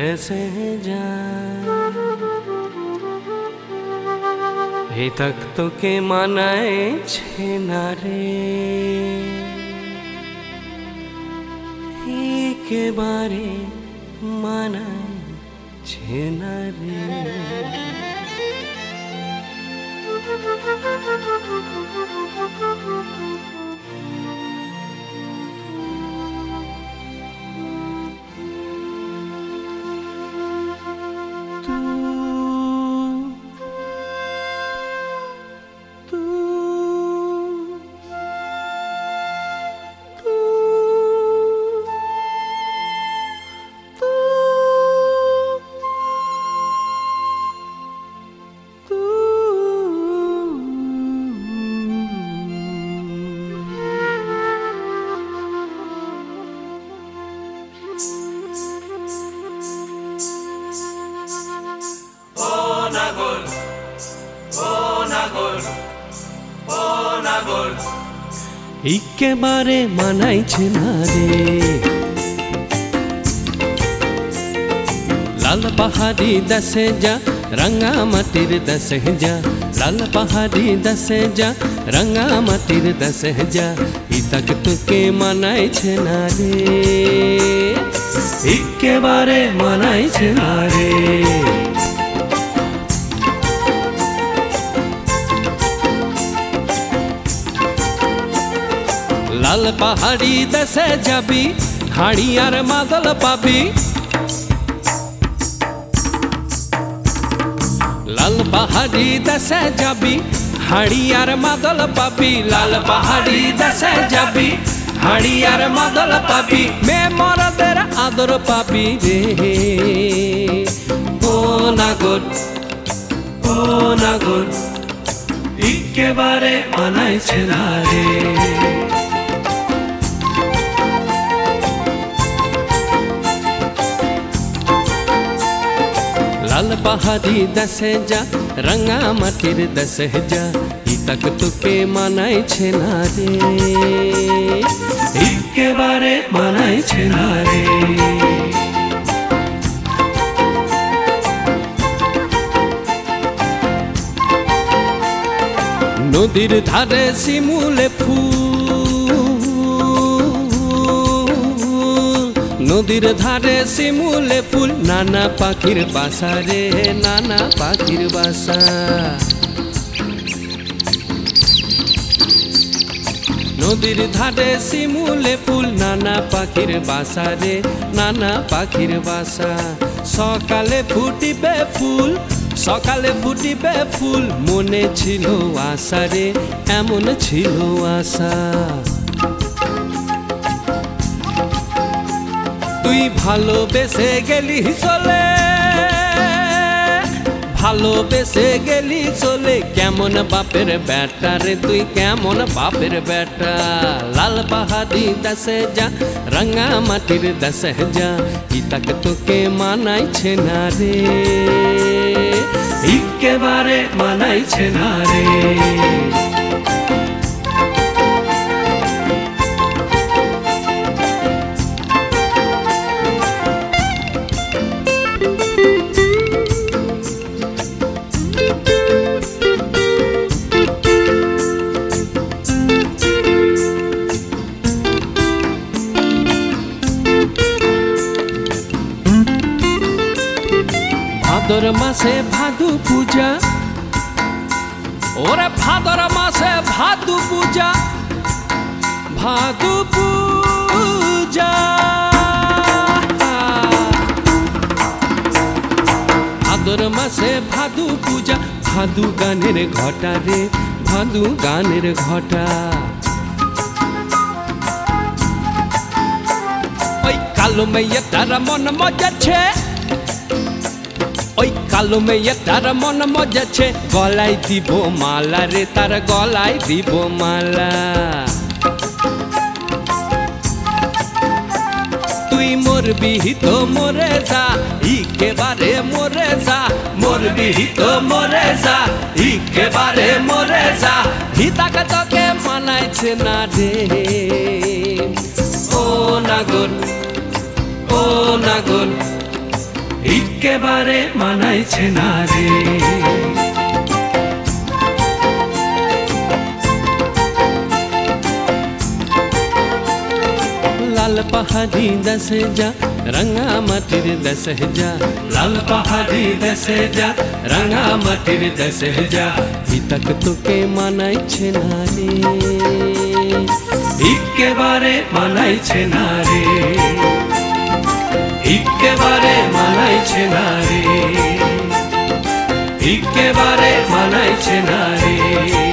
कैसे जाए हे तक তোকে মানাইছে না রে একেবারে মানাইছে না রে একেবারে মানাইছে না রে লাল পাহাড়ি দেশে যা রাঙা মাটির দেশে যা লাল পাহাড়ি দেশে যা রাঙা মাটির দেশে যা ইতাক তোকে মানাইছে না রে একেবারে মানাইছে না রে লাল পাহাড়ি দেশে যাবি হাড়ি আর মাদল পাবি লাল পাহাড়ি দেশে যাবি হাড়ি আর মাদল পাবি লাল পাহাড়ি দেশে যাবি হাড়ি আর মাদল পাবি মে মরদের আদর পাবি রে ও নাগর একেবারে মানাইছে না রে লাল পাহাড়ি দেশে যা রাঙা মাটির দেশে যা ইতাক তোকে মানাইছে না রে একেবারে মানাইছে না রে নদীর ধারে শিমুলে ফুল নদীর ধারে শিমুলে ফুল নানা পাখির বাসা রে নানা পাখির বাসা নদীর ধারে শিমুলে ফুল নানা পাখির বাসা রে নানা পাখির বাসা সকালে ফুটিবে ফুল সকালে ফুটিবে ফুল মনে ছিল আশা রে এমন ছিল আশা তুই ভালোবেসে গেলি চলে ভালোবেসে গেলি চলে কেমন বাপের বেটা রে তুই কেমন বাপের বেটা লাল পাহাড়ি দেশে যা রাঙা মাটির দেশে যা ইতাক তোকে মানাইছে না রে একেবারে মানাইছে না রে ভাদর মাসে ভাদু পূজা ওরে ভাদর মাসে ভাদু পূজা ভাদু পূজা ভাদর মাসে ভাদু পূজা ভাদু গানের ঘটা রে ভাদু গানের ঘটা ওই কালো মেয়ে তারা মন মজাচ্ছে ওই কালো মেয়ে তার মন মজাচ্ছে গলায় দিব মালা রে তার গলায় দিব মালা তুই মরবি তো মরে যা একেবারে মরে যা মরবি তো মরে যা একেবারে মরে যা হিতাকে তোকে মানাইছে না রে ও নাগর একেবারে মানাইছে না রে। লাল পাহাড়ি দেশে যা রাঙা মাটির দেশে যা, লাল পাহাড়ি দেশে যা রাঙা মাটির দেশে যা, হিতক তোকে মানাইছে না রে, একেবারে মানাইছে না রে, একেবারে মানাইছে না রে, একেবারে মানাইছে না রে।